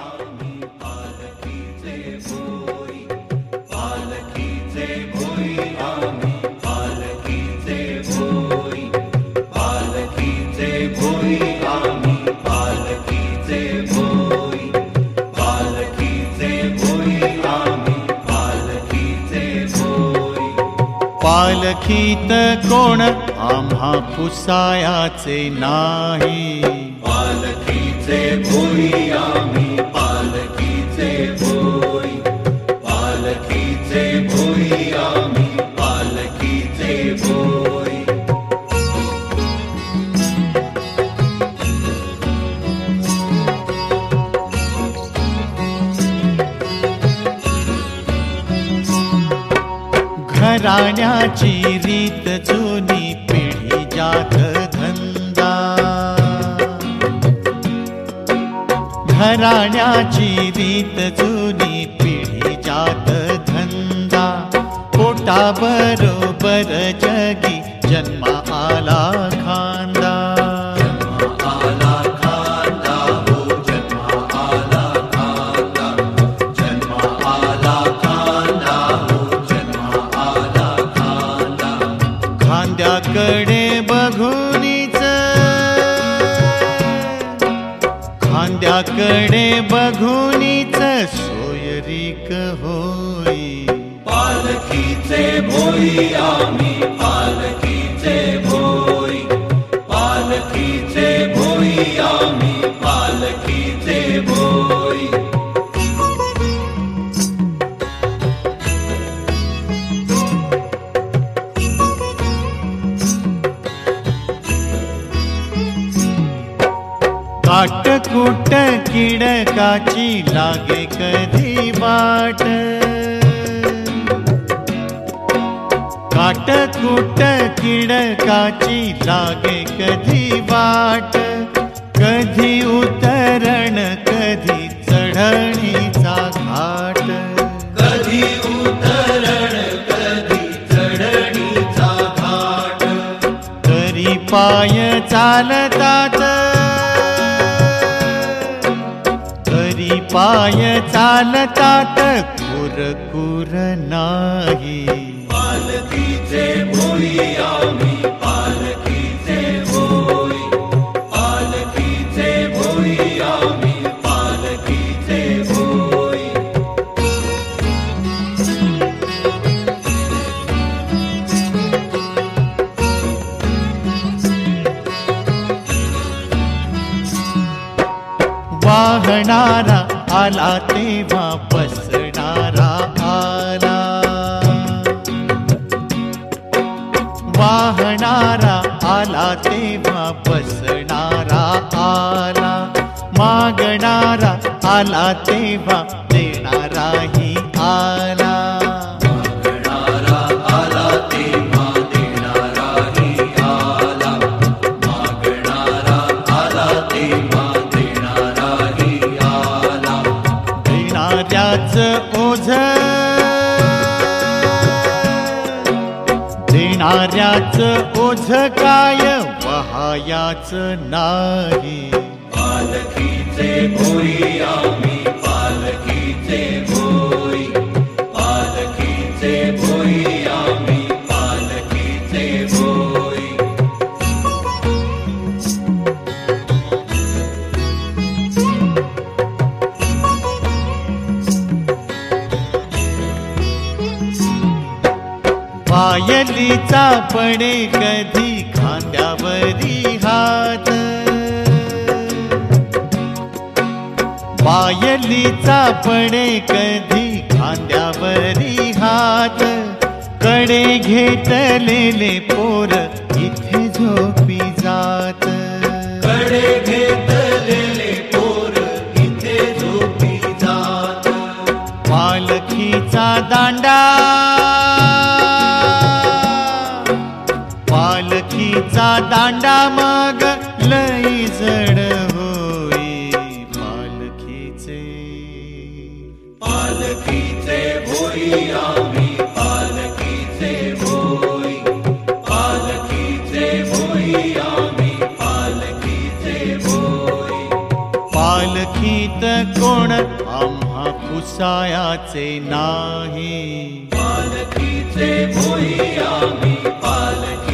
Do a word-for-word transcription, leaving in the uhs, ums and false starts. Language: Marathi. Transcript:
आम्ही पालखीचे भोई, पालखीचे भोई आम्ही पालखीचे भोई, पालखीचे भोई आम्ही पालखीचे भोई, पालखीचे भोई आम्ही पालखीचे भोई. पालखीत कोण आम्हा पुसायाचे नाही, पालखीचे भोई आम्ही पालखीचे भोई, पालखीचे भोई आम्ही पालखीचे भोई. घराण्याची रीत जुनी पिढी जात धंदा, घराण्याची रीत जुनी पिढी जात धंदा. पोटा बरोबर जगी जन्मा आला खांदा, जन्मा आला खांदा हो जन्मा आला खांदा, जन्मा आला खांदा हो जन्मा आला खांदा. खांद्याकडे बघूनीच, खांद्याकडे बघूनीच सोयरीक होई. पालखीचे भोई आम्ही पालखीचे भोई, पालखीचे भोई आम्ही पालखीचे भोई. काटकुट किडकाची लागे कधी वाट, काटकुट किडकाची लागे कधी वाट. कधी उतरण कधी चढणीचा घाट, कधी उतरण कधी चढणीचा घाट. तरी पाय चालतात, तरी पाय चालतात कुरकुर नाही. पालखीचे भोई आम्ही पालखीचे भोई, पालखीचे भोई आम्ही पालखीचे भोई. वाहणारा आला तेव्हा बसणारा आला, वाहणारा आला तेव्हा बसणारा आला. मागणारा आला तेव्हा देणाराही आला, मागणारा आला तेव्हा देणाराही आला, मागणारा आला तेव्हा देणाराही आला. देणाऱ्याच ओझ, देणाऱ्याच ओझ काय वहायाच नाही. पालखीचे भोई आम्ही पालखीचे भोई, पालखीचे भोई आम्ही पालखीचे भोई. पायलीचा पडे कधी खांद्यावरी हात, पायलीचा पडे कधी खांद्यावरी हात. कडे घेतलेले पोर इथे झोपी जात, कडे घेतलेले पोर इथे झोपी जात. पालखीचा दांडा, पालखीचा दांडा मग लई जड होई. पालखीचे पालखीचे भोई आम्ही पालखीचे भोई, पालखीचे भोई आम्ही पालखीचे भोई. पालखीत कोण आम्हा पुसायाचे नाही. पालखीचे भोई आम्ही पालखी